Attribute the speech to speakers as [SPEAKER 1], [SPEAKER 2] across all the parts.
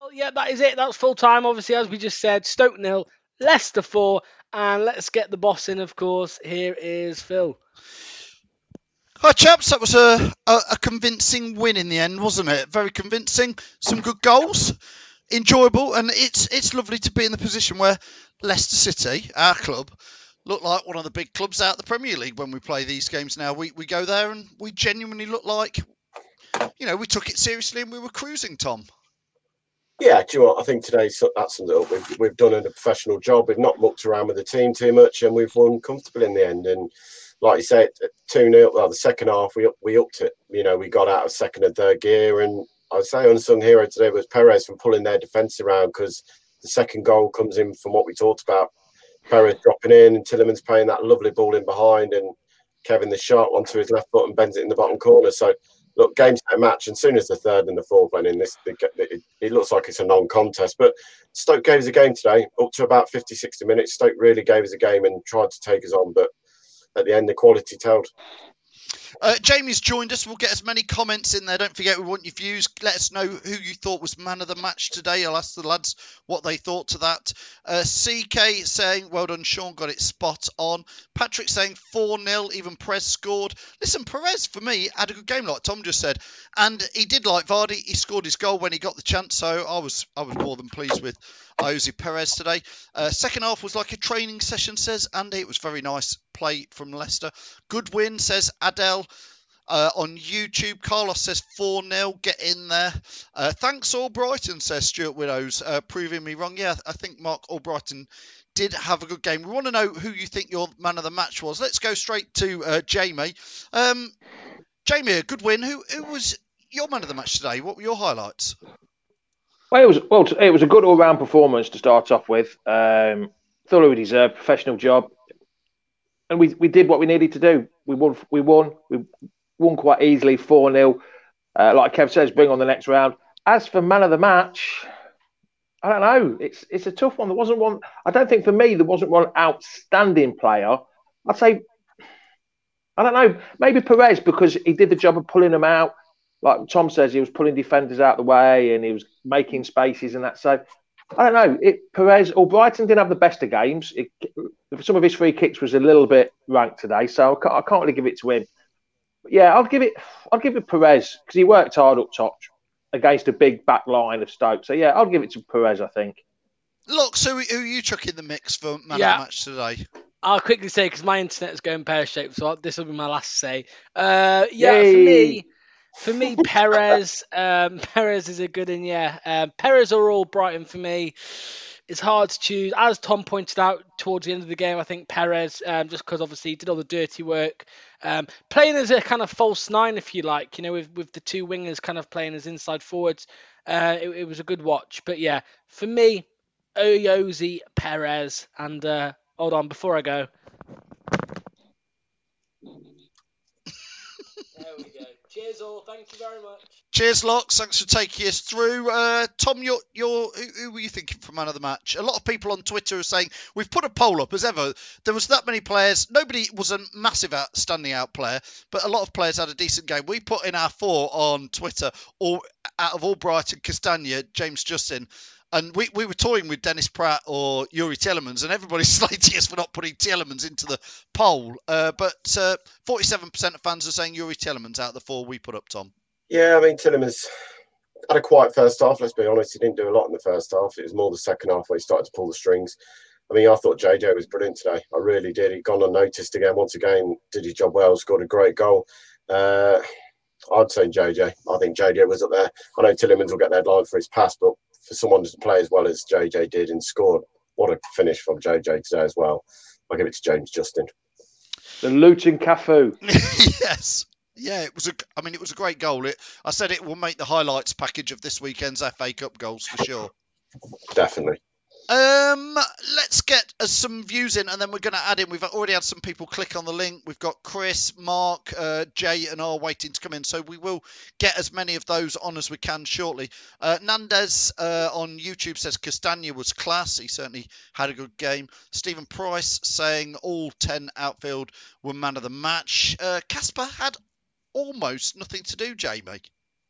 [SPEAKER 1] Well, yeah, that is it. That's full time. Obviously, as we just said, Stoke 0, Leicester 4, and let's get the boss in. Of course, here is Phil.
[SPEAKER 2] Hi chaps, that was a convincing win in the end, wasn't it? Very convincing, some good goals, enjoyable, and it's lovely to be in the position where Leicester City, our club, look like one of the big clubs out of the Premier League when we play these games now. We go there and we genuinely look like, we took it seriously and we were cruising, Tom.
[SPEAKER 3] Yeah, do you know what? I think today that sums it up. We've done a professional job. We've not mucked around with the team too much, and we've won comfortably in the end. And like you said, 2-0. Well, the second half we upped it. We got out of second and third gear, and I'd say unsung hero today was Perez from pulling their defence around, because the second goal comes in from what we talked about. Perez dropping in, and Tielemans playing that lovely ball in behind, and Kevin the sharp one to his left foot and bends it in the bottom corner. So. Look, game set match, and soon as the third and the fourth went in, it looks like it's a non-contest. But Stoke gave us a game today, up to about 50, 60 minutes. Stoke really gave us a game and tried to take us on, but at the end, the quality told.
[SPEAKER 2] Jamie's joined us. We'll get as many comments in there. Don't forget, we want your views. Let us know who you thought was man of the match today. I'll ask the lads what they thought to that. CK saying, well done, Sean, got it spot on. Patrick saying 4-0, even Perez scored. Listen, Perez, for me, had a good game, like Tom just said. And he did like Vardy. He scored his goal when he got the chance, so I was more than pleased with Jose Perez today. Second half was like a training session, says Andy. It was very nice play from Leicester. Good win, says Adele. On YouTube, Carlos says 4-0, get in there. Thanks, Albrighton, says Stuart Widows, proving me wrong. Yeah, I think Mark Albrighton did have a good game. We want to know who you think your man of the match was. Let's go straight to Jamie. Jamie, a good win. Who was your man of the match today? What were your highlights?
[SPEAKER 4] Well, it was a good all-round performance to start off with. Thought we deserved professional job, and we did what we needed to do. We won quite easily, 4-0. Like Kev says, bring on the next round. As for man of the match, I don't know. It's a tough one. There wasn't one. I don't think for me there wasn't one outstanding player. I'd say, I don't know, maybe Perez, because he did the job of pulling them out. Like Tom says, he was pulling defenders out the way and he was making spaces and that. So I don't know. Perez or Brighton didn't have the best of games. Some of his free kicks was a little bit ranked today, so I can't really give it to him. But yeah, I'll give it Perez, because he worked hard up top against a big back line of Stoke. So yeah, I'll give it to Perez, I think.
[SPEAKER 2] Look, so who you took in the mix for man of the match today?
[SPEAKER 1] I'll quickly say, because my internet is going pear-shaped, so this will be my last say. For me, Perez. Perez is a good one, yeah. Perez or Albrighton for me. It's hard to choose. As Tom pointed out towards the end of the game, I think Perez, just because obviously he did all the dirty work. Playing as a kind of false nine, if you like, with the two wingers kind of playing as inside forwards. It was a good watch. But yeah, for me, Jose Perez. And hold on, before I go. There we go. Cheers all. Thank you very much.
[SPEAKER 2] Cheers, Locks. Thanks for taking us through. Tom, who were you thinking for man of the match? A lot of people on Twitter are saying, we've put a poll up as ever. There was that many players. Nobody was a massive standing out player, but a lot of players had a decent game. We put in our 4 on Twitter, or out of Albrighton, Castagna, James Justin. And we were toying with Dennis Pratt or Yuri Tielemans, and everybody's slating us for not putting Tielemans into the poll. But 47% of fans are saying Yuri Tielemans out of the 4 we put up, Tom.
[SPEAKER 3] Yeah, I mean, Tielemans had a quiet first half, let's be honest. He didn't do a lot in the first half. It was more the second half where he started to pull the strings. I mean, I thought JJ was brilliant today. I really did. He'd gone unnoticed again. Once again, did his job well, scored a great goal. I'd say JJ. I think JJ was up there. I know Tielemans will get the headline for his pass, but for someone to play as well as JJ did and scored, what a finish from JJ today as well. I'll give it to James Justin.
[SPEAKER 4] The Luton Cafu.
[SPEAKER 2] Yes. Yeah, it was a great goal. I said it will make the highlights package of this weekend's FA Cup goals for sure.
[SPEAKER 3] Definitely.
[SPEAKER 2] Let's get some views in, and then we're going to add in. We've already had some people click on the link. We've got Chris, Mark, Jay, and R waiting to come in, so we will get as many of those on as we can shortly. Nandez on YouTube says Castagna was class. He certainly had a good game. Stephen Price saying all 10 outfield were man of the match. Casper had almost nothing to do, Jamie.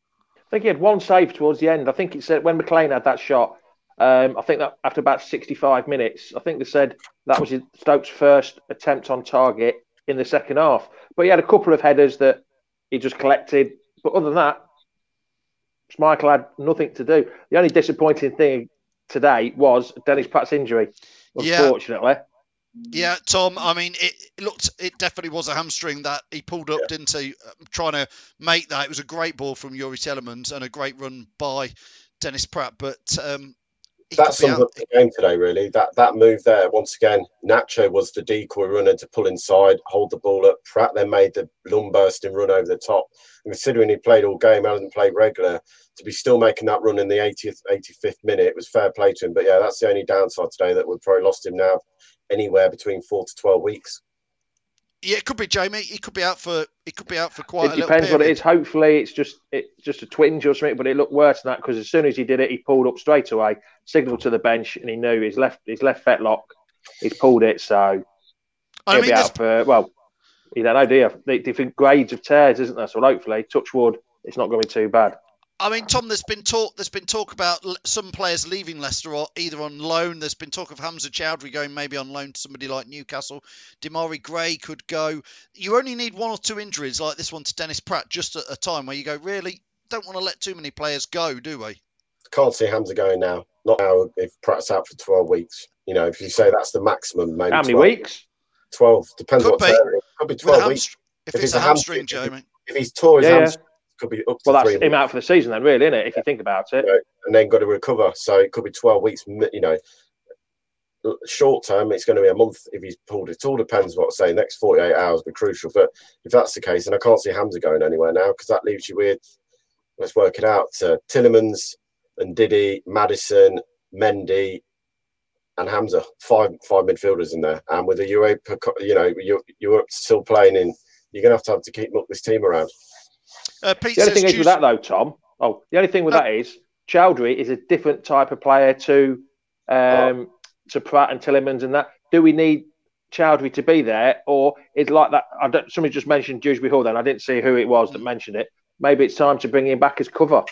[SPEAKER 4] think he had one save towards the end. I think it said when McLean had that shot. I think that after about 65 minutes, I think they said that was Stokes' first attempt on target in the second half. But he had a couple of headers that he just collected. But other than that, Schmeichel had nothing to do. The only disappointing thing today was Dennis Pratt's injury, unfortunately.
[SPEAKER 2] Yeah, Tom, I mean, it definitely was a hamstring that he pulled up, didn't he? Trying to make that. It was a great ball from Yuri Telemans and a great run by Dennis Pratt. But
[SPEAKER 3] that sums up the game today, really. That move there, once again, Nacho was the decoy runner to pull inside, hold the ball up. Pratt then made the lung bursting run over the top. And considering he played all game, hasn't played regular, to be still making that run in the 80th, 85th minute, it was fair play to him. But yeah, that's the only downside today, that we've probably lost him now anywhere between 4 to 12 weeks.
[SPEAKER 2] Yeah, it could be Jamie. He could be out for quite a little period.
[SPEAKER 4] It depends what it is. Hopefully, it's just a twinge or something. But it looked worse than that, because as soon as he did it, he pulled up straight away, signalled to the bench, and he knew his left fetlock. He's pulled it, so he'll be out for you don't know, do you? Different grades of tears, isn't there? So hopefully, touch wood, it's not going to be too bad.
[SPEAKER 2] I mean, Tom, there's been talk about some players leaving Leicester or either on loan. There's been talk of Hamza Chowdhury going maybe on loan to somebody like Newcastle. Demarai Gray could go. You only need 1 or 2 injuries like this one to Dennis Pratt just at a time where you go, really, don't want to let too many players go, do we?
[SPEAKER 3] Can't see Hamza going now. Not now if Pratt's out for 12 weeks. You know, if you say that's the maximum, maybe
[SPEAKER 4] how many
[SPEAKER 3] 12.
[SPEAKER 4] weeks?
[SPEAKER 3] 12. Depends
[SPEAKER 2] could
[SPEAKER 3] what area. Could be 12 weeks.
[SPEAKER 2] If it's a hamstring, Jamie.
[SPEAKER 3] If he's tore his hamstring, could be up to 3
[SPEAKER 4] that's him out for the season then, really, isn't it? If you think about it.
[SPEAKER 3] And then got to recover. So it could be 12 weeks, you know. Short term, it's going to be a month if he's pulled. It all depends what I say. Next 48 hours will be crucial. But if that's the case, and I can't see Hamza going anywhere now, because that leaves you with, let's work it out, Tielemans and Didi, Maddison, Mendy, and Hamza. Five midfielders in there. And with the Europa, you know, you're still playing in, you're going to have to keep this team around.
[SPEAKER 2] Pete
[SPEAKER 4] the only thing is with that, though, Tom. The only thing with that is Chowdhury is a different type of player to Pratt and Tielemans and that. Do we need Chowdhury to be there, or is like that? Somebody just mentioned Dewsbury Hall. Then I didn't see who it was that mentioned it. Maybe it's time to bring him back as cover,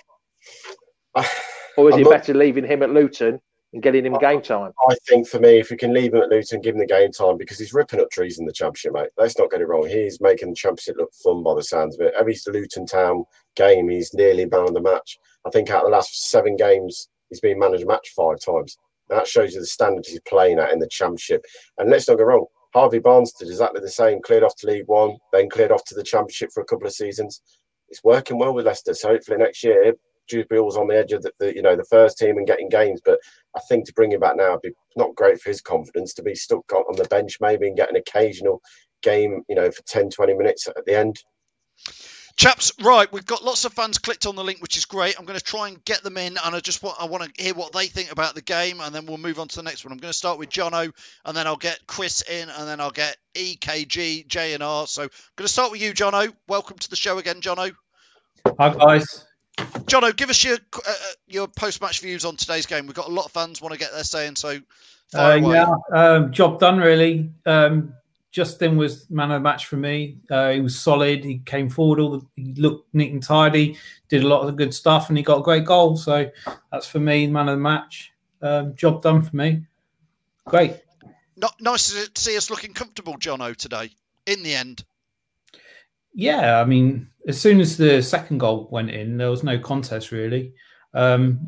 [SPEAKER 4] or is it better leaving him at Luton and getting him game time?
[SPEAKER 3] I think for me, if we can leave him at Luton, give him the game time, because he's ripping up trees in the Championship, mate. Let's not get it wrong. He's making the Championship look fun by the sounds of it. Every Luton Town game, he's nearly man of the match. I think out of the last 7 games, he's been man of the match 5 times. And that shows you the standard he's playing at in the Championship. And let's not go wrong. Harvey Barnes did exactly the same. Cleared off to League One, then cleared off to the Championship for a couple of seasons. It's working well with Leicester. So hopefully next year, Dewsbury Hall's on the edge of the first team and getting games. But I think to bring him back now would be not great for his confidence, to be stuck on the bench maybe and get an occasional game, for 10, 20 minutes at the end.
[SPEAKER 2] Chaps, right, we've got lots of fans clicked on the link, which is great. I'm going to try and get them in, and I want to hear what they think about the game, and then we'll move on to the next one. I'm going to start with Jono, and then I'll get Chris in, and then I'll get EKG, J&R. So I'm going to start with you, Jono. Welcome to the show again, Jono.
[SPEAKER 5] Hi, guys.
[SPEAKER 2] Jono, give us your post-match views on today's game. We've got a lot of fans want to get their say, and so fire away.
[SPEAKER 5] Job done, really. Justin was man of the match for me. He was solid. He came forward. He looked neat and tidy. Did a lot of good stuff, and he got a great goal. So that's for me, man of the match. Job done for me. Great.
[SPEAKER 2] Nice to see us looking comfortable, Jono, today. In the end.
[SPEAKER 5] Yeah, I mean, as soon as the second goal went in, there was no contest really. But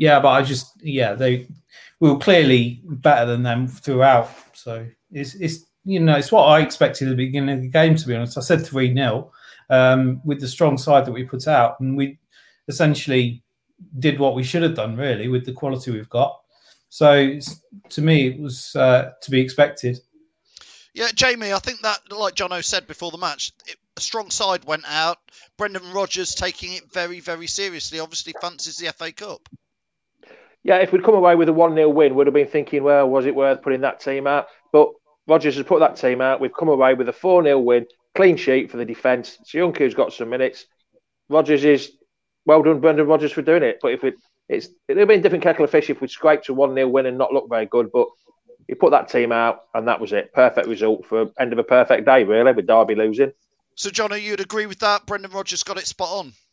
[SPEAKER 5] we were clearly better than them throughout. So it's what I expected at the beginning of the game, to be honest. I said 3-0 with the strong side that we put out, and we essentially did what we should have done, really, with the quality we've got. So to me, it was to be expected.
[SPEAKER 2] Yeah, Jamie, I think that, like Jono said before the match, a strong side went out. Brendan Rodgers taking it very, very seriously, obviously fancies the FA Cup.
[SPEAKER 4] Yeah, if we'd come away with a 1-0 win, we'd have been thinking, well, was it worth putting that team out? But Rodgers has put that team out. We've come away with a 4-0 win, clean sheet for the defence. Soyuncu's got some minutes. Rodgers is well done, Brendan Rodgers, for doing it. But it'd have been a different kettle of fish if we'd scraped a 1-0 win and not looked very good. But he put that team out, and that was it. Perfect result for end of a perfect day, really, with Derby losing.
[SPEAKER 2] So, Jono, you'd agree with that? Brendan Rodgers got it spot on.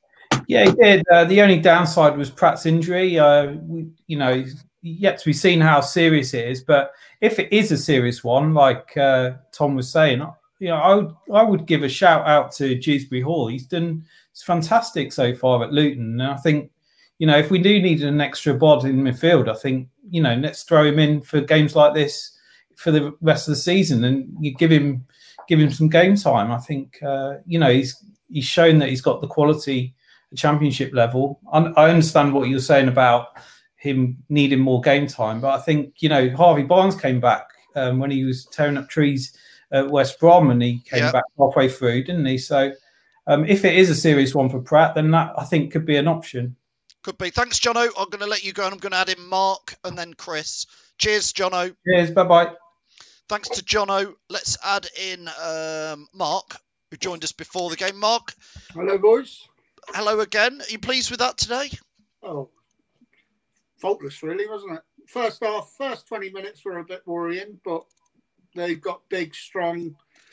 [SPEAKER 5] Yeah, he did. The only downside was Pratt's injury. Yet to be seen how serious it is. But if it is a serious one, like Tom was saying, I would give a shout out to Dewsbury Hall. It's fantastic so far at Luton. And I think, if we do need an extra bod in midfield, I think, let's throw him in for games like this for the rest of the season, and you give him some game time. I think, he's shown that he's got the quality at Championship level. I understand what you're saying about him needing more game time, but I think, Harvey Barnes came back when he was tearing up trees at West Brom, and he came back halfway through, didn't he? So if it is a serious one for Pratt, then that, I think, could be an option.
[SPEAKER 2] Could be. Thanks, Jono. I'm going to let you go, and I'm going to add in Mark and then Chris. Cheers, Jono.
[SPEAKER 5] Cheers. Bye-bye.
[SPEAKER 2] Thanks to Jono. Let's add in Mark, who joined us before the game. Mark.
[SPEAKER 6] Hello, boys.
[SPEAKER 2] Hello again. Are you pleased with that today?
[SPEAKER 6] Oh, faultless, really, wasn't it? First 20 minutes were a bit worrying, but they've got big, strong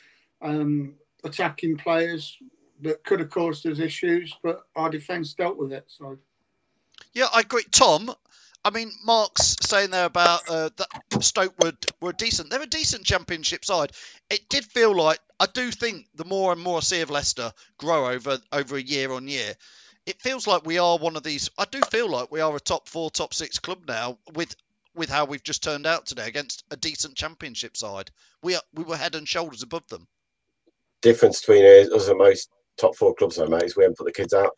[SPEAKER 6] attacking players that could have caused us issues, but our defence dealt with it. So,
[SPEAKER 2] yeah, I agree. Tom, I mean, Mark's saying there about that Stoke were decent. They're a decent Championship side. It did feel like, I do think the more and more I see of Leicester grow over a year on year, it feels like we are one of these. I do feel like we are a top 4, top 6 club now with how we've just turned out today against a decent Championship side. We were head and shoulders above them.
[SPEAKER 3] Difference between us and most top 4 clubs, though, mate, is we haven't put the kids out.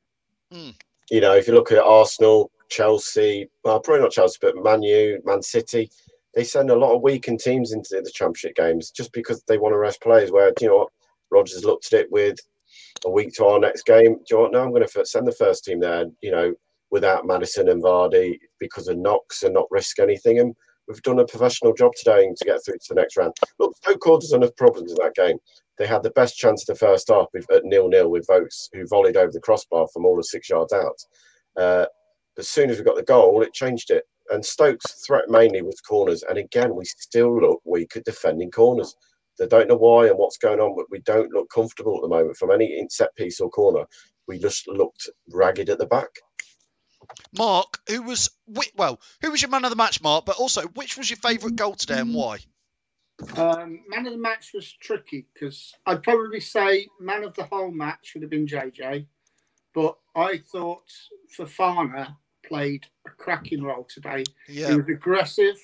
[SPEAKER 3] If you look at Arsenal, Chelsea, well, probably not Chelsea, but Man U, Man City, they send a lot of weakened teams into the Championship games just because they want to rest players. Where, Rodgers looked at it with a week to our next game. Do you know what? No, I'm going to send the first team there, without Maddison and Vardy because of knocks and not risk anything. And we've done a professional job today to get through to the next round. Look, Stoke caused us enough problems in that game. They had the best chance of the first half at 0-0 with Vokes, who volleyed over the crossbar from all of 6 yards out. As soon as we got the goal, it changed it. And Stoke's threat mainly was corners. And again, we still look weak at defending corners. They don't know why and what's going on, but we don't look comfortable at the moment from any set piece or corner. We just looked ragged at the back.
[SPEAKER 2] Mark, who was your man of the match, Mark? But also, which was your favourite goal today and why?
[SPEAKER 6] Man of the match was tricky because I'd probably say man of the whole match would have been JJ, but I thought Fofana played a cracking role today. Yeah. He was aggressive.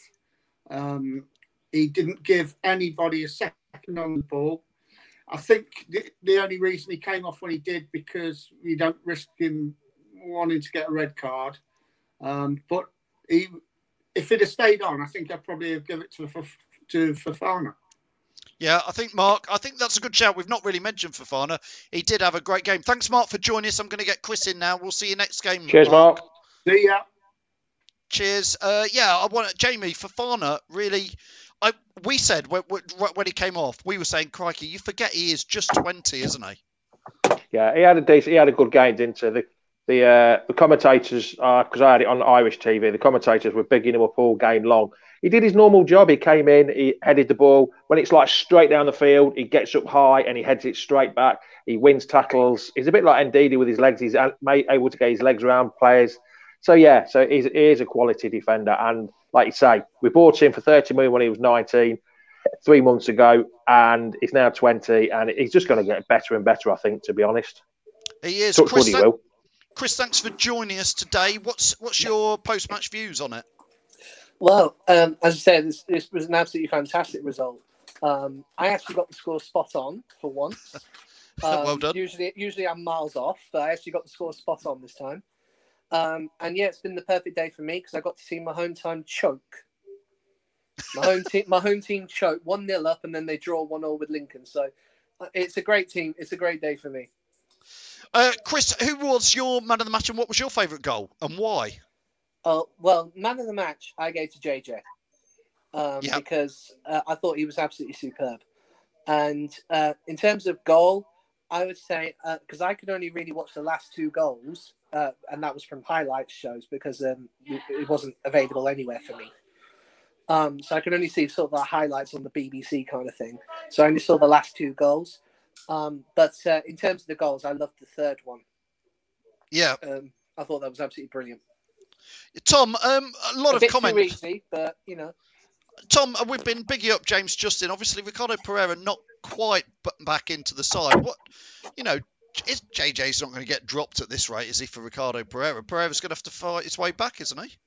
[SPEAKER 6] He didn't give anybody a second on the ball. I think the only reason he came off when he did because you don't risk him wanting to get a red card. But if he'd have stayed on, I think I'd probably have given it to Fofana.
[SPEAKER 2] Yeah, I think, Mark, that's a good shout. We've not really mentioned Fofana. He did have a great game. Thanks, Mark, for joining us. I'm going to get Chris in now. We'll see you next game.
[SPEAKER 4] Cheers, Mark.
[SPEAKER 6] See ya.
[SPEAKER 2] Cheers. I want Jamie, Fofana, really... we said when he came off, we were saying, crikey, you forget he is just 20, isn't he?
[SPEAKER 4] Yeah, he had a good game, didn't he? The commentators, because I had it on Irish TV, the commentators were bigging him up all game long. He did his normal job. He came in, he headed the ball. When it's like straight down the field, he gets up high and he heads it straight back. He wins tackles. He's a bit like Ndidi with his legs. He's able to get his legs around players. So he is a quality defender. And like you say, we bought him for 30 million when he was 19, 3 months ago, and he's now 20, and he's just going to get better and better, I think, to be honest.
[SPEAKER 2] He is. Chris, thanks for joining us today. What's your post-match views on it?
[SPEAKER 7] Well, as I said, this was an absolutely fantastic result. I actually got the score spot on for once.
[SPEAKER 2] Well done.
[SPEAKER 7] Usually I'm miles off, but I actually got the score spot on this time. And yeah, it's been the perfect day for me because I got to see my hometown choke. My home team choke 1-0 up, and then they draw 1-0 with Lincoln. So it's a great team. It's a great day for me.
[SPEAKER 2] Chris, who was your man of the match, and what was your favourite goal, and why?
[SPEAKER 7] Well, man of the match, I gave to JJ because I thought he was absolutely superb. And in terms of goal, I would say because I could only really watch the last 2 goals. And that was from highlights shows because it wasn't available anywhere for me. So I could only see sort of the highlights on the BBC kind of thing. So I only saw the last 2 goals. But in terms of the goals, I loved the third one.
[SPEAKER 2] Yeah.
[SPEAKER 7] I thought that was absolutely brilliant.
[SPEAKER 2] Tom, a lot of
[SPEAKER 7] bit
[SPEAKER 2] comments.
[SPEAKER 7] too easy, but you know.
[SPEAKER 2] Tom, we've been bigging up James Justin. Obviously, Ricardo Pereira not quite back into the side. What, you know, JJ's not going to get dropped at this rate, is he, for Ricardo Pereira? Pereira's going to have to fight his way back, isn't he?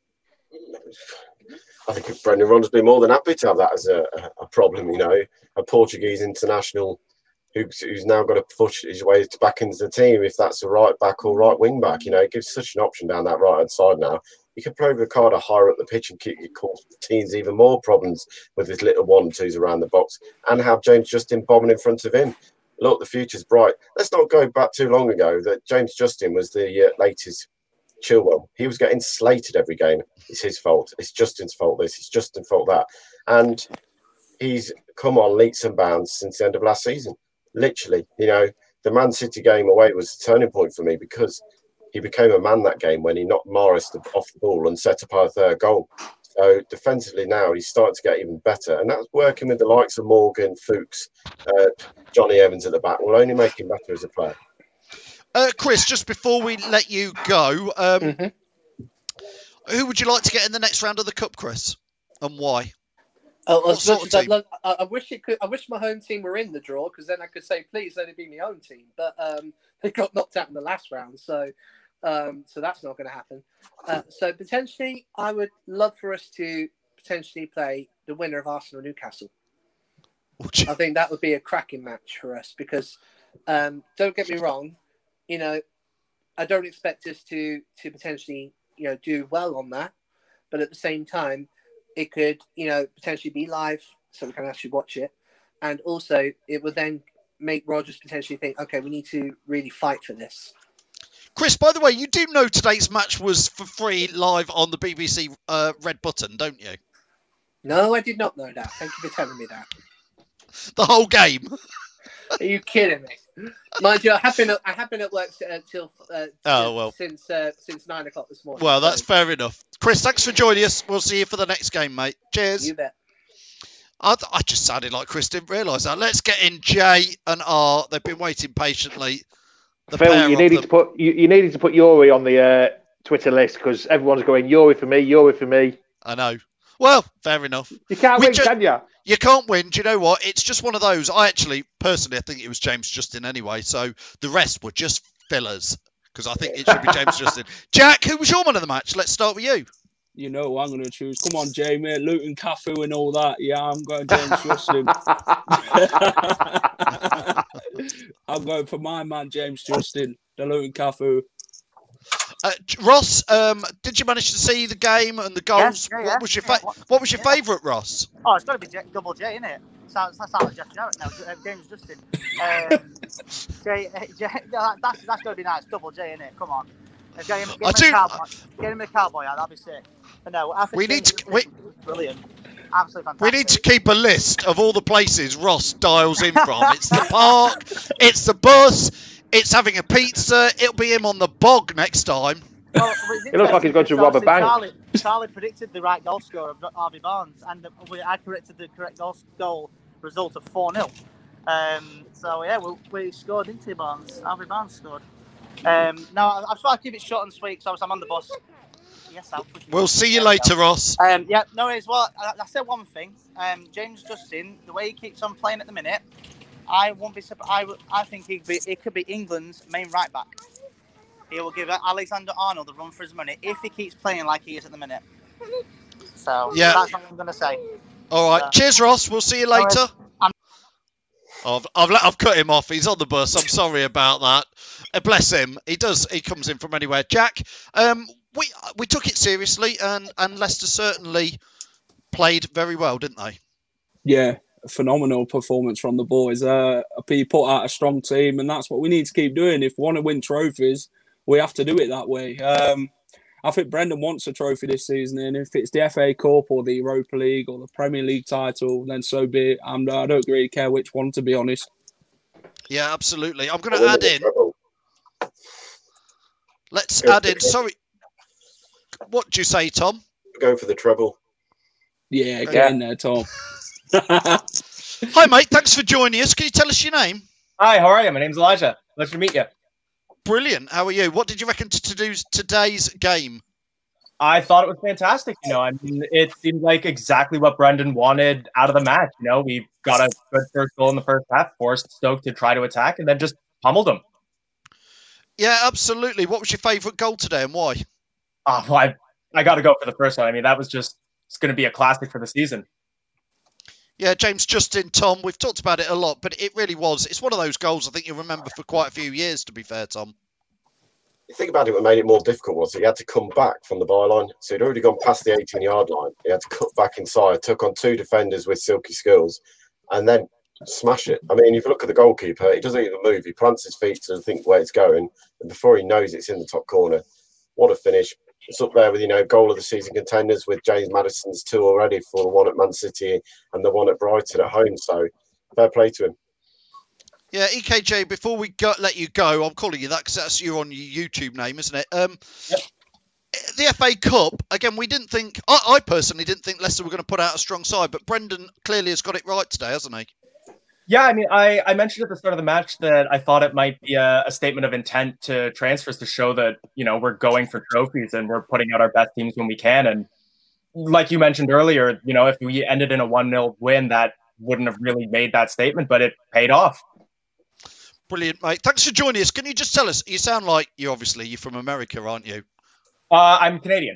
[SPEAKER 3] I think Brendan Rodgers would be more than happy to have that as a problem, you know, a Portuguese international who's now got to push his way back into the team, if that's a right back or right wing back. You know, it gives such an option down that right hand side now. You can play Ricardo higher up the pitch and cause teams even more problems with his little 1-2s around the box, and have James Justin bombing in front of him. Look, the future's bright. Let's not go back too long ago that James Justin was the latest Chilwell. He was getting slated every game. It's his fault. It's Justin's fault this. It's Justin's fault that. And he's come on leaps and bounds since the end of last season. Literally, you know, the Man City game away was a turning point for me because he became a man that game when he knocked Morris off the ball and set up our third goal. So defensively now he's starting to get even better, and that's working with the likes of Morgan, Fuchs, Johnny Evans at the back will only make him better as a player.
[SPEAKER 2] Chris, just before we let you go, who would you like to get in the next round of the Cup, Chris, and why?
[SPEAKER 7] I wish it could. I wish my home team were in the draw, because then I could say, please let it be my own team. But they got knocked out in the last round, so that's not going to happen. So potentially, I would love for us to potentially play the winner of Arsenal Newcastle. I think that would be a cracking match for us because, don't get me wrong, you know, I don't expect us to potentially, you know, do well on that, but at the same time, it could, you know, potentially be live, so we can actually watch it. And also, it would then make Rodgers potentially think, okay, we need to really fight for this.
[SPEAKER 2] Chris, by the way, you do know today's match was for free live on the BBC Red Button, don't you?
[SPEAKER 7] No, I did not know that. Thank you for telling me that.
[SPEAKER 2] The whole game?
[SPEAKER 7] Are you kidding me? Mind you, I have been at work since 9 o'clock this morning.
[SPEAKER 2] Well, that's fair enough. Chris, thanks for joining us. We'll see you for the next game, mate. Cheers.
[SPEAKER 7] You bet.
[SPEAKER 2] I just sounded like Chris didn't realise that. Let's get in J and R. They've been waiting patiently.
[SPEAKER 4] Phil, you needed to put Yuri on the Twitter list because everyone's going Yuri for me, Yuri for me.
[SPEAKER 2] I know. Well, fair enough.
[SPEAKER 4] You can't win, can you?
[SPEAKER 2] You can't win. Do you know what? It's just one of those. I think it was James Justin anyway. So the rest were just fillers because I think it should be James Justin. Jack, who was your man of the match? Let's start with you.
[SPEAKER 8] You know who I'm going to choose. Come on, Jamie. Luton Cafu and all that. Yeah, I'm going James Justin. I'm going for my man, James Justin, the Luton Cafu.
[SPEAKER 2] Ross, did you manage to see the game and the goals?
[SPEAKER 9] Yeah.
[SPEAKER 2] What was your favourite, Ross?
[SPEAKER 9] Oh, it's got to be Double J, isn't it? Sounds like Jeff Jarrett now. James Justin. That's got to be nice. Double J, isn't it? Come on. Get him a cowboy out. That'd be sick. But no, I think brilliant. Absolutely fantastic.
[SPEAKER 2] We need to keep a list of all the places Ross dials in from. It's the park, it's the bus, it's having a pizza. It'll be him on the bog next time.
[SPEAKER 9] Well,
[SPEAKER 4] it looks like he's going to rob a bank.
[SPEAKER 9] Charlie predicted the right goal score of Harvey Barnes, and I predicted the correct goal result of 4-0. So yeah, we scored into Barnes. Harvey Barnes scored. No, I've tried to keep it short and sweet because I'm on the bus. Yes,
[SPEAKER 2] we'll see you later, Ross.
[SPEAKER 9] Yeah, no worries. Well, I said one thing. James Justin, the way he keeps on playing at the minute, I won't be surprised. I think it could be England's main right back. He will give Alexander Arnold a run for his money if he keeps playing like he is at the minute. So yeah, that's what I'm going to say.
[SPEAKER 2] All right, cheers, Ross. We'll see you later. I've cut him off. He's on the bus. I'm sorry about that. Bless him. He comes in from anywhere. Jack, we took it seriously, and Leicester certainly played very well, didn't they?
[SPEAKER 8] Yeah, a phenomenal performance from the boys. He put out a strong team, and that's what we need to keep doing. If we want to win trophies, we have to do it that way. I think Brendan wants a trophy this season, and if it's the FA Cup or the Europa League or the Premier League title, then so be it. I don't really care which one, to be honest.
[SPEAKER 2] Yeah, absolutely. I'm going to add in. Let's add in. Sorry. What do you say, Tom?
[SPEAKER 3] Go for the treble.
[SPEAKER 8] Yeah, get in there, Tom.
[SPEAKER 2] Hi, mate. Thanks for joining us. Can you tell us your name?
[SPEAKER 10] Hi, how are you? My name's Elijah. Nice to meet you.
[SPEAKER 2] Brilliant. How are you? What did you reckon to today's game?
[SPEAKER 10] I thought it was fantastic. I mean, it seemed like exactly what Brendan wanted out of the match. We got a good first goal in the first half, forced Stoke to try to attack, and then just pummeled them.
[SPEAKER 2] Yeah, absolutely. What was your favourite goal today and why?
[SPEAKER 10] Oh, well, I got to go for the first one. I mean, that was it's going to be a classic for the season.
[SPEAKER 2] Yeah, James, Justin, Tom, we've talked about it a lot, but it really was. It's one of those goals I think you'll remember for quite a few years, to be fair, Tom.
[SPEAKER 3] You think about it, what made it more difficult was he had to come back from the byline. So he'd already gone past the 18-yard line. He had to cut back inside, took on 2 defenders with silky skills, and then smash it. I mean, if you look at the goalkeeper, he doesn't even move. He plants his feet to think where it's going, and before he knows it's in the top corner. What a finish. It's up there with, goal of the season contenders with James Maddison's 2 already for the one at Man City and the one at Brighton at home. So fair play to him.
[SPEAKER 2] Yeah, EKJ, before we let you go, I'm calling you that because that's you on your YouTube name, isn't it? Yep. The FA Cup, again, we didn't think, I personally didn't think Leicester were going to put out a strong side, but Brendan clearly has got it right today, hasn't he?
[SPEAKER 10] Yeah, I mean, I mentioned at the start of the match that I thought it might be a statement of intent to transfers to show that, we're going for trophies and we're putting out our best teams when we can. And like you mentioned earlier, if we ended in a 1-0 win, that wouldn't have really made that statement, but it paid off.
[SPEAKER 2] Brilliant, mate. Thanks for joining us. Can you just tell us, you sound like you're from America, aren't you?
[SPEAKER 10] I'm Canadian.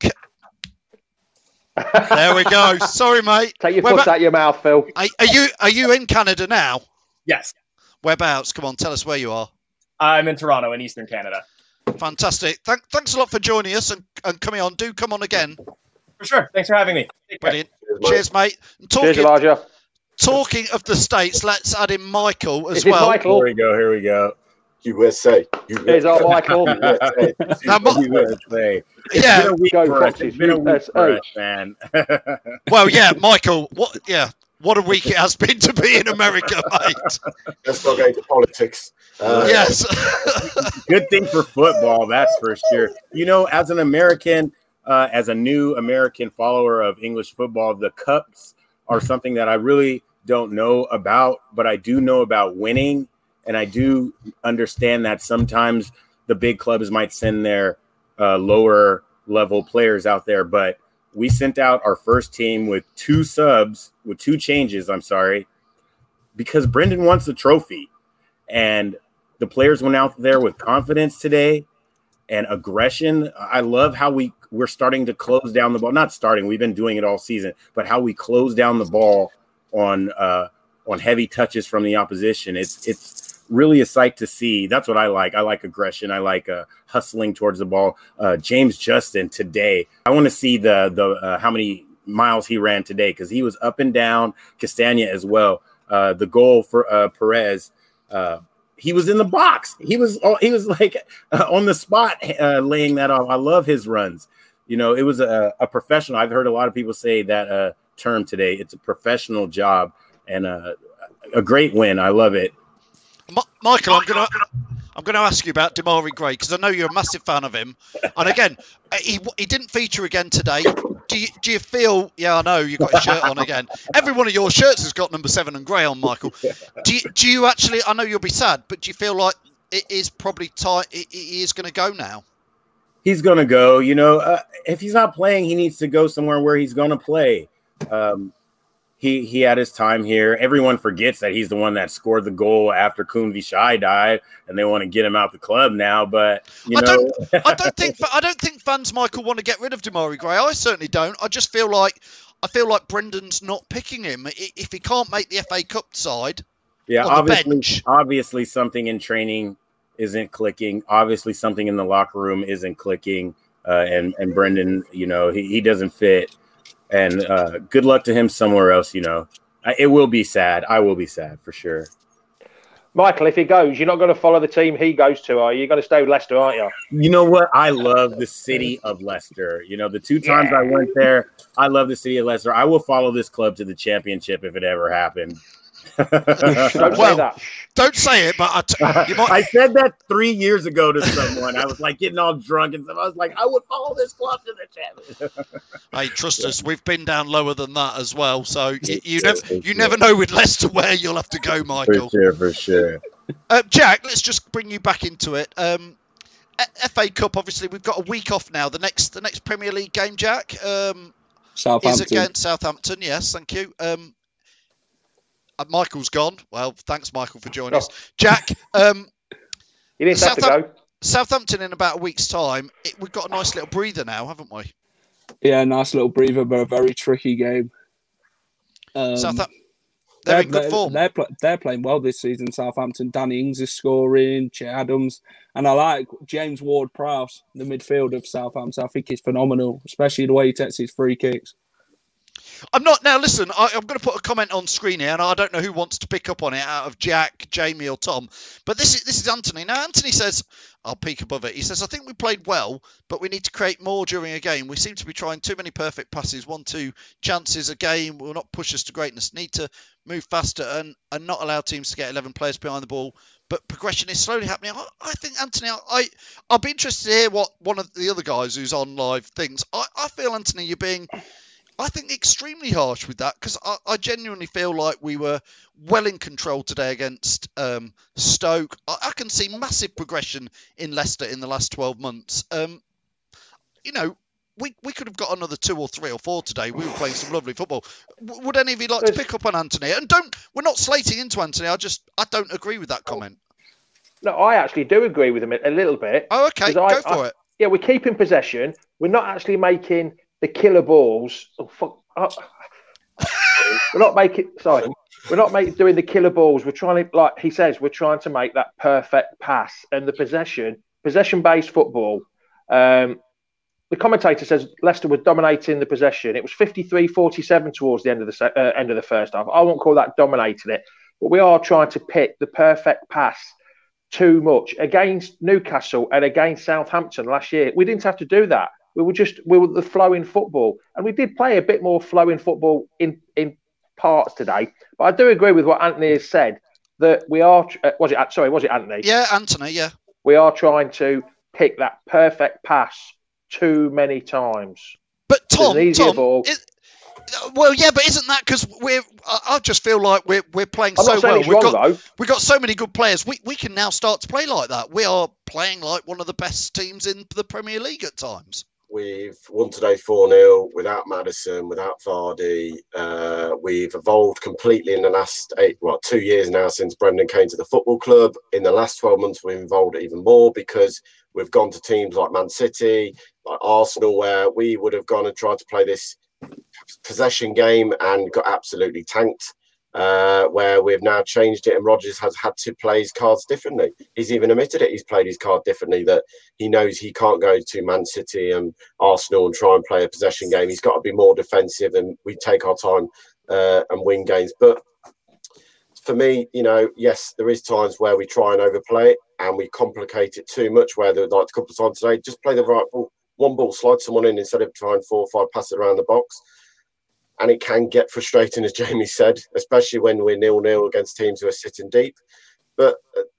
[SPEAKER 2] There we go. Sorry, mate.
[SPEAKER 4] Take your foot out your mouth, Phil.
[SPEAKER 2] Are you in Canada now?
[SPEAKER 10] Yes.
[SPEAKER 2] Whereabouts? Come on, tell us where you are.
[SPEAKER 10] I'm in Toronto, in Eastern Canada.
[SPEAKER 2] Fantastic. Thanks a lot for joining us and coming on. Do come on again.
[SPEAKER 10] For sure. Thanks for having me.
[SPEAKER 2] Brilliant. Cheers, mate.
[SPEAKER 4] Cheers, Elijah.
[SPEAKER 2] Talking of the States, let's add in Michael as well.
[SPEAKER 4] Michael?
[SPEAKER 11] Here we go.
[SPEAKER 3] USA.
[SPEAKER 4] Here's our Michael.
[SPEAKER 11] USA.
[SPEAKER 2] Yeah.
[SPEAKER 11] It's been a week for us, man.
[SPEAKER 2] Well, yeah, Michael. What a week it has been to be in America, mate.
[SPEAKER 3] Let's not go into politics.
[SPEAKER 2] Yes.
[SPEAKER 11] Good thing for football, that's for sure. As an American, as a new American follower of English football, the Cups are something that I really don't know about, but I do know about winning. And I do understand that sometimes the big clubs might send their lower level players out there, but we sent out our first team with 2 changes, because Brendan wants the trophy. And the players went out there with confidence today and aggression. I love how we're starting to close down the ball. Not starting, we've been doing it all season, but how we close down the ball on heavy touches from the opposition. It's really a sight to see. That's what I like. I like aggression. I like hustling towards the ball. James Justin today, I want to see the how many miles he ran today, because he was up and down. Castagna as well. The goal for Perez, he was in the box. He was like on the spot laying that off. I love his runs. It was a professional. I've heard a lot of people say that term today. It's a professional job and a great win. I love it.
[SPEAKER 2] Michael, I'm going to ask you about Demarai Gray, because I know you're a massive fan of him. And again, he didn't feature again today. Do you feel? Yeah, I know you've got your shirt on again. Every one of your shirts has got number 7 and Gray on, Michael. Do you actually? I know you'll be sad, but do you feel like it is probably time? He is going to go now.
[SPEAKER 11] He's going to go. If he's not playing, he needs to go somewhere where he's going to play. He had his time here. Everyone forgets that he's the one that scored the goal after Kun Vishai died, and they want to get him out the club now. But I
[SPEAKER 2] don't think fans, Michael, want to get rid of Demarai Gray. I certainly don't. I just feel like Brendan's not picking him if he can't make the FA Cup side.
[SPEAKER 11] Yeah, obviously something in training isn't clicking. Obviously something in the locker room isn't clicking. And Brendan, he doesn't fit. And good luck to him somewhere else, It will be sad. I will be sad for sure.
[SPEAKER 4] Michael, if he goes, you're not going to follow the team he goes to, are you? You're going to stay with Leicester, aren't you?
[SPEAKER 11] You know what? I love the city of Leicester. The 2 times I went there, I love the city of Leicester. I will follow this club to the championship if it ever happened.
[SPEAKER 4] Don't say that.
[SPEAKER 2] Don't say it, but
[SPEAKER 11] I said that 3 years ago to someone. I was like getting all drunk and stuff. I was like, I would follow this club to the championship.
[SPEAKER 2] Hey, trust us, we've been down lower than that as well. So you never know with Leicester where you'll have to go, Michael.
[SPEAKER 11] For sure.
[SPEAKER 2] Jack, let's just bring you back into it. FA Cup, obviously, we've got a week off now. The next Premier League game, Jack, is against Southampton. Yes, thank you. Michael's gone. Well, thanks, Michael, for joining us. Jack,
[SPEAKER 4] you didn't have to go.
[SPEAKER 2] Southampton in about a week's time. We've got a nice little breather now, haven't we?
[SPEAKER 8] Yeah, nice little breather, but a very tricky game.
[SPEAKER 2] They're in good form.
[SPEAKER 8] They're playing well this season, Southampton. Danny Ings is scoring, Che Adams. And I like James Ward-Prowse, the midfield of Southampton. I think he's phenomenal, especially the way he takes his free kicks.
[SPEAKER 2] I'm not now. Listen, I'm going to put a comment on screen here, and I don't know who wants to pick up on it out of Jack, Jamie, or Tom. But this is Anthony. Now, Anthony says, I'll peek above it. He says, I think we played well, but we need to create more during a game. We seem to be trying too many perfect passes, 1-2 chances a game will not push us to greatness. Need to move faster and not allow teams to get 11 players behind the ball. But progression is slowly happening. I think, Anthony, I'll be interested to hear what one of the other guys who's on live thinks. I feel, Anthony, you're being, I think, extremely harsh with that, because I genuinely feel like we were well in control today against Stoke. I can see massive progression in Leicester in the last 12 months. We could have got another 2 or 3 or 4 today. We were playing some lovely football. Would any of you like to pick up on Anthony? And we're not slating into Anthony. I don't agree with that comment.
[SPEAKER 4] No, I actually do agree with him a little bit.
[SPEAKER 2] Oh, okay. Go for it.
[SPEAKER 4] Yeah, we're keeping possession. We're not actually making the killer balls. Oh, fuck. We're not doing the killer balls. We're trying to, like he says, we're trying to make that perfect pass and the possession-based football. The commentator says Leicester were dominating the possession. It was 53-47 towards the end of the first half. I won't call that dominating it, but we are trying to pick the perfect pass too much against Newcastle and against Southampton last year. We didn't have to do that. We were the flowing football, and we did play a bit more flowing football in parts today. But I do agree with what Anthony has said that we are. Was it Anthony?
[SPEAKER 2] Yeah, Anthony. Yeah,
[SPEAKER 4] we are trying to pick that perfect pass too many times.
[SPEAKER 2] But Tom, but isn't that because I just feel like we're playing so well. We've got so many good players. We can now start to play like that. We are playing like one of the best teams in the Premier League at times.
[SPEAKER 3] We've won today 4-0 without Maddison, without Vardy. We've evolved completely in the last 2 years now since Brendan came to the football club. In the last 12 months, we've evolved even more because we've gone to teams like Man City, like Arsenal, where we would have gone and tried to play this possession game and got absolutely tanked. Where we've now changed it, and Rodgers has had to play his cards differently. He's even admitted it. He's played his card differently, that he knows he can't go to Man City and Arsenal and try and play a possession game. He's got to be more defensive, and we take our time and win games. But for me, yes, there is times where we try and overplay it and we complicate it too much, where like a couple of times today, just play the right ball. One ball, slide someone in instead of trying 4 or 5 passes around the box. And it can get frustrating, as Jamie said, especially when we're 0-0 against teams who are sitting deep. But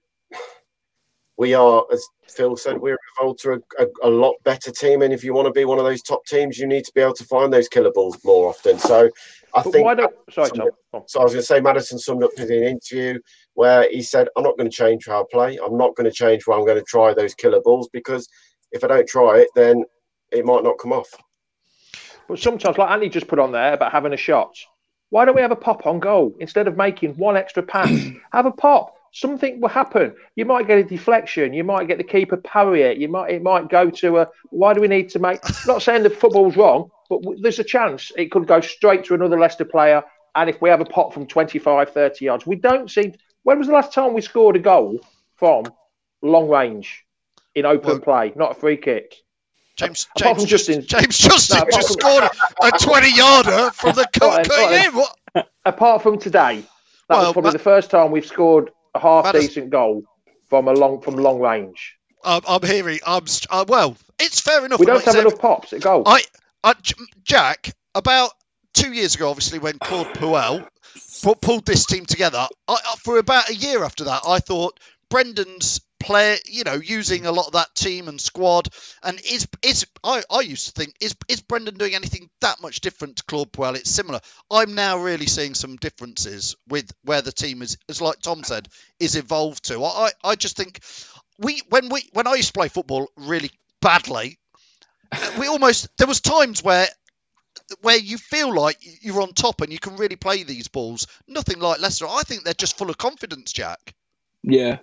[SPEAKER 3] we are, as Phil said, we're evolved to a lot better team. And if you want to be one of those top teams, you need to be able to find those killer balls more often. So I think...
[SPEAKER 4] Sorry, Tom.
[SPEAKER 3] So I was going to say, Maddison summed up in an interview where he said, I'm not going to change how I play. I'm not going to change where I'm going to try those killer balls, because if I don't try it, then it might not come off.
[SPEAKER 4] But sometimes, like Andy just put on there about having a shot, why don't we have a pop on goal instead of making one extra pass? Have a pop. Something will happen. You might get a deflection. You might get the keeper parry it. It might go to a. Why do we need to make? Not saying the football's wrong, but there's a chance it could go straight to another Leicester player. And if we have a pop from 25, 30 yards, we don't seem. When was the last time we scored a goal from long range in open play, not a free kick?
[SPEAKER 2] James Justin just scored a 20-yarder from the cut.
[SPEAKER 4] Apart from today, that was probably the first time we've scored a half-decent goal from long range.
[SPEAKER 2] I'm hearing. It's fair enough.
[SPEAKER 4] We don't have enough pops at goal.
[SPEAKER 2] Jack, about 2 years ago, obviously, when Claude Puel pulled this team together, for about a year after that, I thought Brendan's play, using a lot of that team and squad. And I used to think, is Brendan doing anything that much different to club? Well, it's similar. I'm now really seeing some differences with where the team is, as like Tom said, is evolved to. I just think when I used to play football really badly, there was times where you feel like you're on top and you can really play these balls. Nothing like Leicester. I think they're just full of confidence, Jack.
[SPEAKER 8] Yeah.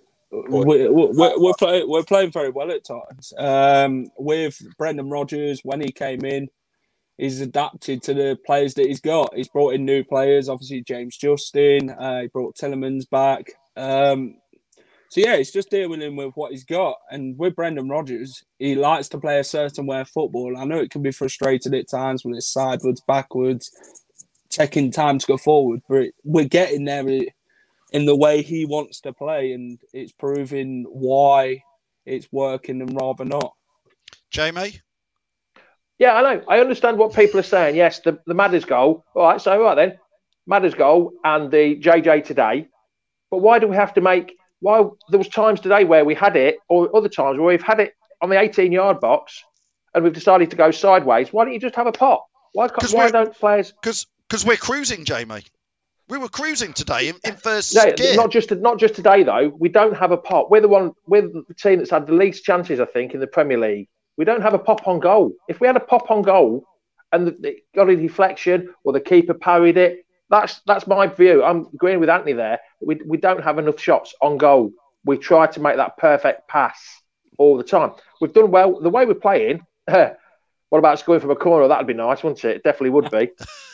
[SPEAKER 8] We're playing very well at times. With Brendan Rodgers, when he came in, he's adapted to the players that he's got. He's brought in new players, obviously James Justin. He brought Tillemans back. So yeah, it's just dealing with what he's got. And with Brendan Rodgers, he likes to play a certain way of football. I know it can be frustrating at times when it's sideways, backwards, taking time to go forward, but we're getting there in the way he wants to play, and it's proving why it's working and rather not.
[SPEAKER 2] Jamie?
[SPEAKER 4] Yeah, I know. I understand what people are saying. Yes, the Madders goal. All right, so then. Madders goal and the JJ today. But why do we have to make... Why there was times today where we had it, or other times where we've had it on the 18-yard box and we've decided to go sideways. Why don't you just have a pot? Why don't players...
[SPEAKER 2] Because we're cruising, Jamie. We were cruising today in first
[SPEAKER 4] gear. Not just today though. We don't have a pop. We're the team that's had the least chances, I think, in the Premier League. We don't have a pop on goal. If we had a pop on goal and it got a deflection or the keeper parried it, that's my view. I'm agreeing with Anthony there. We don't have enough shots on goal. We try to make that perfect pass all the time. We've done well. The way we're playing, what about scoring from a corner? That'd be nice, wouldn't it? It definitely would be.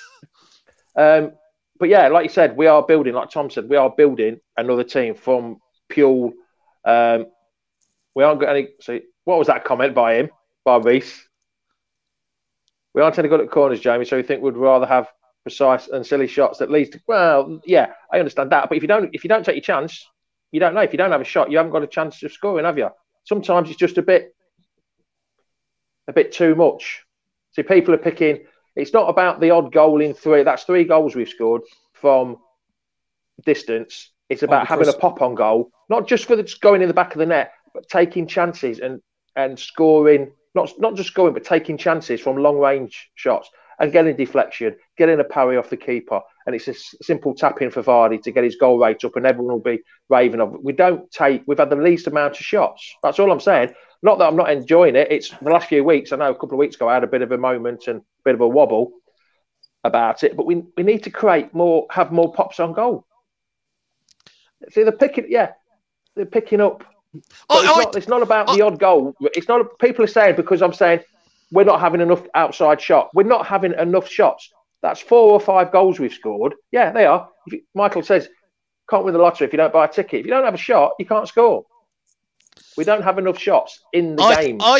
[SPEAKER 4] But yeah, like you said, we are building, like Tom said, we are building another team from Pule. We aren't got any. See, what was that comment by Reese? We aren't any good at corners, Jamie, so we think we'd rather have precise and silly shots that leads to. Well, yeah, I understand that. But if you don't take your chance, you don't know. If you don't have a shot, you haven't got a chance of scoring, have you? Sometimes it's just a bit too much. See, people are picking. It's not about the odd goal in three. That's 3 goals we've scored from distance. It's about having a pop on goal, not just for just going in the back of the net, but taking chances and scoring. Not just scoring, but taking chances from long range shots and getting deflection, getting a parry off the keeper. And it's a simple tap in for Vardy to get his goal rate up, and everyone will be raving of it. We've had the least amount of shots. That's all I'm saying. Not that I'm not enjoying it. It's the last few weeks. I know a couple of weeks ago I had a bit of a moment and a bit of a wobble about it, but we need to have more pops on goal. See, they're picking up. It's not about the odd goal. It's not. People are saying, because I'm saying we're not having enough outside shot. We're not having enough shots. That's 4 or 5 goals we've scored. Yeah, they are. Michael says, can't win the lottery if you don't buy a ticket. If you don't have a shot, you can't score. We don't have enough shots in the game. I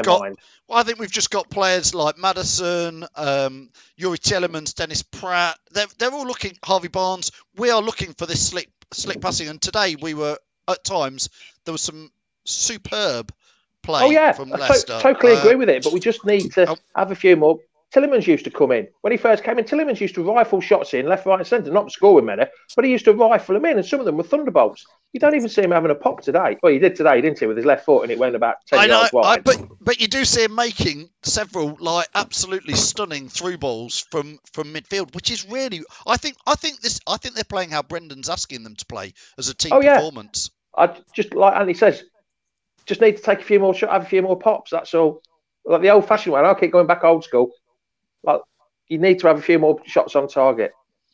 [SPEAKER 2] think we've just got players like Maddison, Youri Tielemans, Dennis Pratt. They're all looking. Harvey Barnes. We are looking for this slick passing. And today we were at times there was some superb play from Leicester.
[SPEAKER 4] I totally agree with it. But we just need to have a few more. Tillemans used to come in. When he first came in, Tillemans used to rifle shots in left, right and centre, not scoring many, but he used to rifle them in, and some of them were thunderbolts. You don't even see him having a pop today. Well, he did today, didn't he, with his left foot, and it went about 10 yards wide.
[SPEAKER 2] But you do see him making several absolutely stunning through balls from midfield, which is really I think they're playing how Brendan's asking them to play as a team performance.
[SPEAKER 4] I just, like Andy says, just need to take a few more shots, have a few more pops. That's all. Like the old-fashioned way. I'll keep going back old school. Like, you need to have a few more shots on target.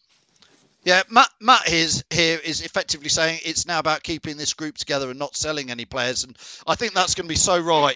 [SPEAKER 2] Yeah, Matt is effectively saying it's now about keeping this group together and not selling any players, and I think that's going to be so right.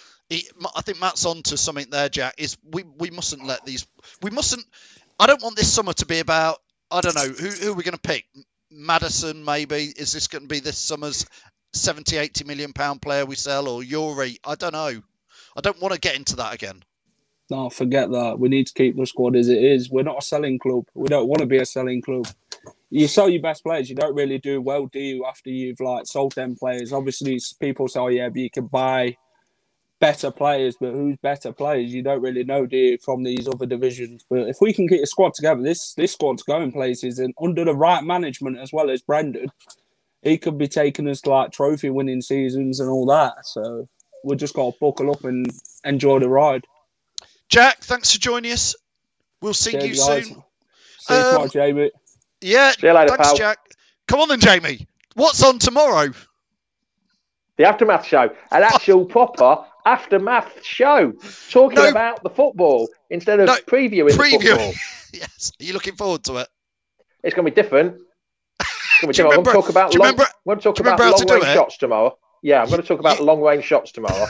[SPEAKER 2] I think Matt's on to something there, Jack. We mustn't let these. We mustn't. I don't want this summer to be about. I don't know who are we going to pick. Maddison, maybe. Is this going to be this summer's 70-80 million pound player we sell, or Youri? I don't know. I don't want to get into that again.
[SPEAKER 8] No, forget that. We need to keep the squad as it is. We're not a selling club. We don't want to be a selling club. You sell your best players. You don't really do well, do you, after you've sold them players? Obviously, people say, but you can buy better players. But who's better players? You don't really know, do you, from these other divisions. But if we can get a squad together, this squad's going places. And under the right management as well as Brendan, he could be taking us to like trophy winning seasons and all that. So we just got to buckle up and enjoy the ride.
[SPEAKER 2] Jack, thanks for joining us. We'll see you soon.
[SPEAKER 8] See you tomorrow, Jamie.
[SPEAKER 2] Yeah,
[SPEAKER 4] see you later,
[SPEAKER 2] thanks,
[SPEAKER 4] pal.
[SPEAKER 2] Jack. Come on then, Jamie. What's on tomorrow?
[SPEAKER 4] The Aftermath Show. An actual proper Aftermath show. Talking about the football instead of previewing the football.
[SPEAKER 2] Yes. Are you looking forward to it?
[SPEAKER 4] It's going to be different. I'm going to talk about long-range shots tomorrow. Yeah, I'm going to talk about long-range shots tomorrow.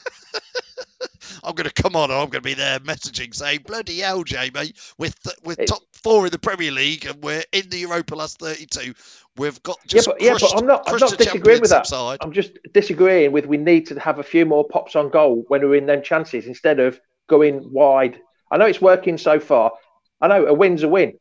[SPEAKER 2] I'm going to come on and I'm going to be there messaging saying, bloody hell, Jamie, we're top 4 in the Premier League and we're in the Europa last 32. We've got just
[SPEAKER 4] but I'm not disagreeing with that. Side. I'm just disagreeing with we need to have a few more pops on goal when we're in them chances instead of going wide. I know it's working so far. I know a win's a win.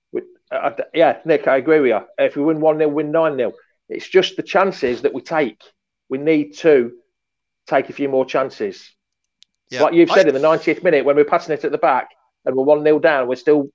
[SPEAKER 4] Nick, I agree with you. If we win 1-0, win 9-0. It's just the chances that we take. We need to take a few more chances. Yeah. Like you've said in the 90th minute, when we're passing it at the back and we're 1-0 down, we're still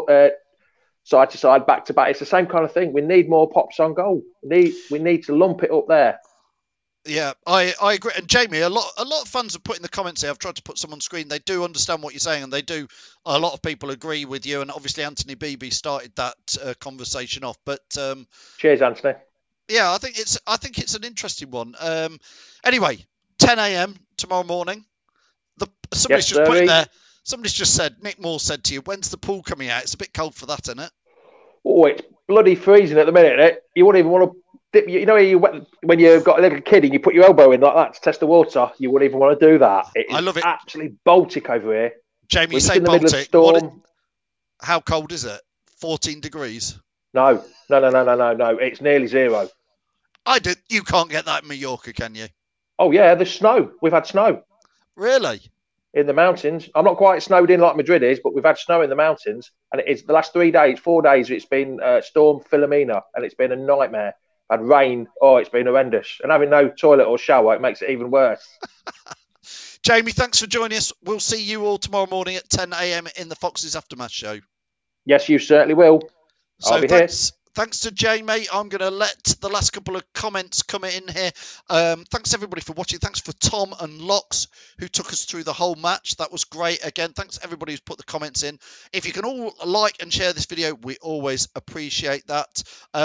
[SPEAKER 4] side to side, back to back. It's the same kind of thing. We need more pops on goal. We need to lump it up there.
[SPEAKER 2] Yeah, I agree. And Jamie, a lot of fans have put in the comments here. I've tried to put some on screen. They do understand what you're saying, and a lot of people agree with you. And obviously, Anthony Beebe started that conversation off. But
[SPEAKER 4] cheers, Anthony.
[SPEAKER 2] Yeah, I think it's an interesting one. Anyway, 10 a.m. tomorrow morning. Somebody's just put in there. Somebody's just said, Nick Moore said to you, when's the pool coming out? It's a bit cold for that, isn't it?
[SPEAKER 4] Oh, it's bloody freezing at the minute, isn't it? You wouldn't even want to dip. You know, when you've got a little kid and you put your elbow in like that to test the water, you wouldn't even want to do that.
[SPEAKER 2] I love it.
[SPEAKER 4] Absolutely Baltic over here.
[SPEAKER 2] Jamie, you say Baltic. How cold is it? 14 degrees?
[SPEAKER 4] No. It's nearly 0.
[SPEAKER 2] You can't get that in Mallorca, can you?
[SPEAKER 4] Oh, yeah, there's snow. We've had snow.
[SPEAKER 2] Really?
[SPEAKER 4] In the mountains. I'm not quite snowed in like Madrid is, but we've had snow in the mountains. And it's the last 4 days, it's been Storm Philomena, and it's been a nightmare. Had rain. Oh, it's been horrendous. And having no toilet or shower, it makes it even worse.
[SPEAKER 2] Jamie, thanks for joining us. We'll see you all tomorrow morning at 10 a.m. in the Foxes Aftermath Show.
[SPEAKER 4] Yes, you certainly will. I'll be here.
[SPEAKER 2] Thanks to Jamie. I'm going to let the last couple of comments come in here. Thanks everybody for watching. Thanks for Tom and Locks who took us through the whole match. That was great. Again, thanks everybody who's put the comments in. If you can all like and share this video, we always appreciate that.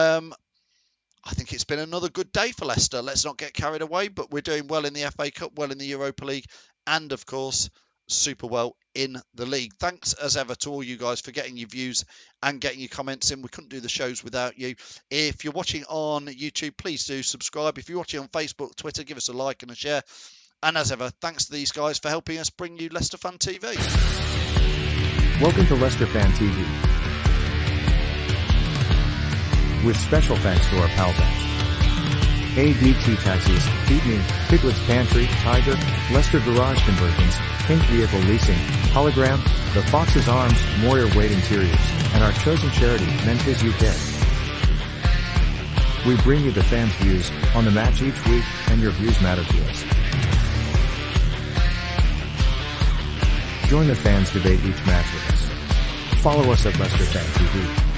[SPEAKER 2] I think it's been another good day for Leicester. Let's not get carried away, but we're doing well in the FA Cup, well in the Europa League, and of course, super well in the league. Thanks as ever to all you guys for getting your views and getting your comments in. We couldn't do the shows without you. If you're watching on YouTube, please do subscribe. If you're watching on Facebook, Twitter, give us a like and a share. And as ever, thanks to these guys for helping us bring you Leicester Fan TV.
[SPEAKER 12] Welcome to Leicester Fan TV. With special thanks to our pal bank. ADT Taxis, Feed Me, Piglet's Pantry, Tiger, Leicester Garage Conversions, Pink Vehicle Leasing, Hologram, The Fox's Arms, Moyer Wade Interiors, and our chosen charity, Mentis UK. We bring you the fans' views on the match each week, and your views matter to us. Join the fans' debate each match with us. Follow us at Leicester Fan TV.